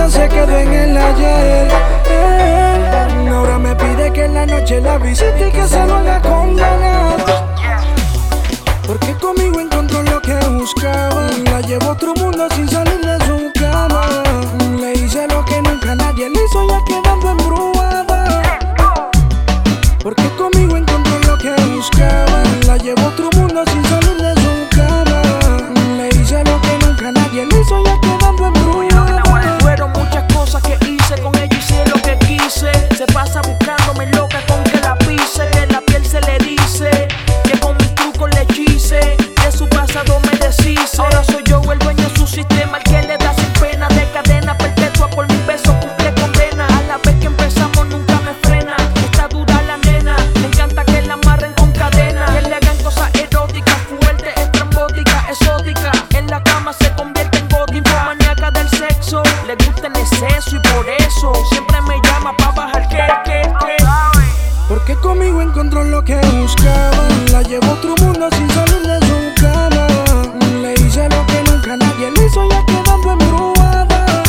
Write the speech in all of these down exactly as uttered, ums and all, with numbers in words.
mañana se quedó en el ayer. eh. Ahora me pide que en la noche la visite y que se lo haga con ganas. Porque conmigo encontró lo que buscaba. La llevo a otro mundo sin salir de su cama. Le hice lo que nunca nadie le hizo, ya quedando embrujada. Porque conmigo encontró lo que buscaba. La llevo a otro mundo sin salir de su cama. Le hice lo que nunca nadie le hizo, ya quedando embrujada. Fueron muchas cosas que hice, con ella hice lo que quise. Se pasa buscándome loca con que la pise, que la piel se le dice, que con mis trucos le hechice, de su pasado me deshice. Ahora soy yo el dueño de su sistema, el que le da sin pena, de cadena perpetua por mis besos cumple condena. A la vez que empezamos nunca me frena, está dura la nena, me encanta que la amarren con cadena, que le hagan cosas eróticas, fuertes, estrambóticas, exóticas. En la cama se convierte en gótica, maníaca del sexo, le gusta el exceso y por eso siempre me llama pa' bajar que, que, que. Porque conmigo encontró lo que buscaba. La llevo a otro mundo sin salir de su cama. Le hice lo que nunca nadie le hizo, ya quedando embrujada.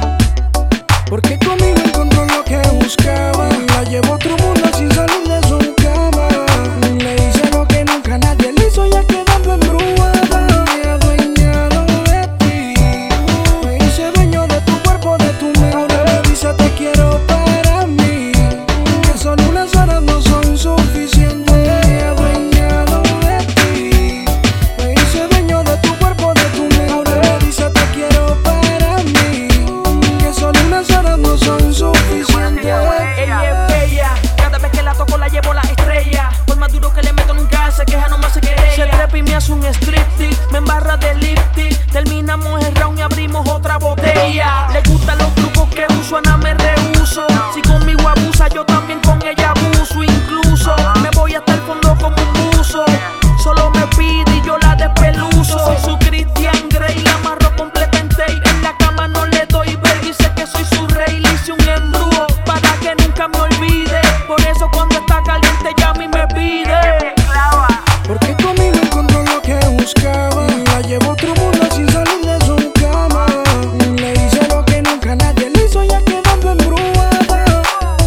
Porque conmigo encontró lo que buscaba. La llevo a otro mundo sin salir de su cama. Le hice lo que nunca nadie le hizo, ya quedando embrujada. Me he adueñado de ti, me hice dueño de tu cuerpo, de tu mente. Ahora me dice te quiero para mí, que solo unas horas no son suficientes. Me he adueñado de ti, me hice dueño de tu cuerpo, de tu mente. Ahora me dice te quiero para mí, que solo unas horas no son suficientes. Ella es bella, cada vez que la toco la llevo a la estrella. Por más duro que le meto nunca se queja, no me hace querer. Se trepa y me hace un striptease, me embarra de lipstick. Terminamos el round y abrimos otra botella. Le gustan los trucos que uso, Ana me rehuso. Si conmigo abusa, yo también con ella abuso. Incluso me voy hasta el fondo como un buzo. Solo me pide y yo la despeluzo. Soy su Christian Grey, la amarro completa en tape. En la cama no le doy break, dice que soy su rey. Le hice un embrujo para que nunca me olvide. Por eso cuando está caliente ya a mí me pide. Porque conmigo encontró lo que buscaba. La llevo a otro mundo sin salir de su cama. Le hice lo que nunca nadie le hizo, ya quedando embrujada.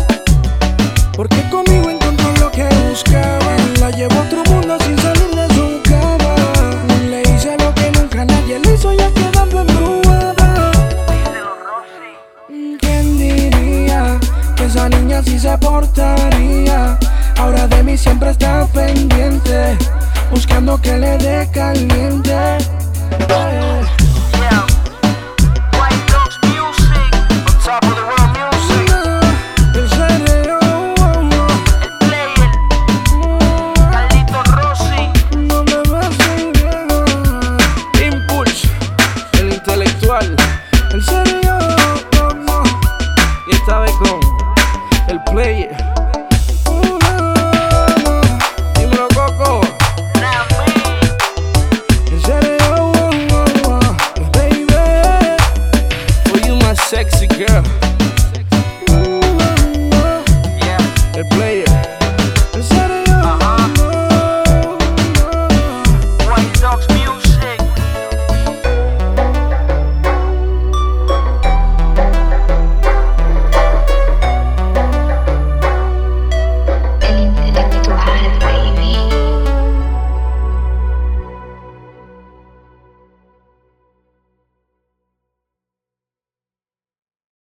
Porque conmigo encontró lo que buscaba. La llevo a otro mundo sin salir de su cama. Le hice lo que nunca nadie le hizo, ya quedando embrujada. ¿Quién diría que esa niña sí se portaría? Ahora de mí siempre está pendiente, buscando que le dé caliente. Eh. El serio, no me vas a ir. Impulse, el intelectual. El serio, y esta vez con el player. Dímelo, Coco. En serio, baby, for you my sexy girl.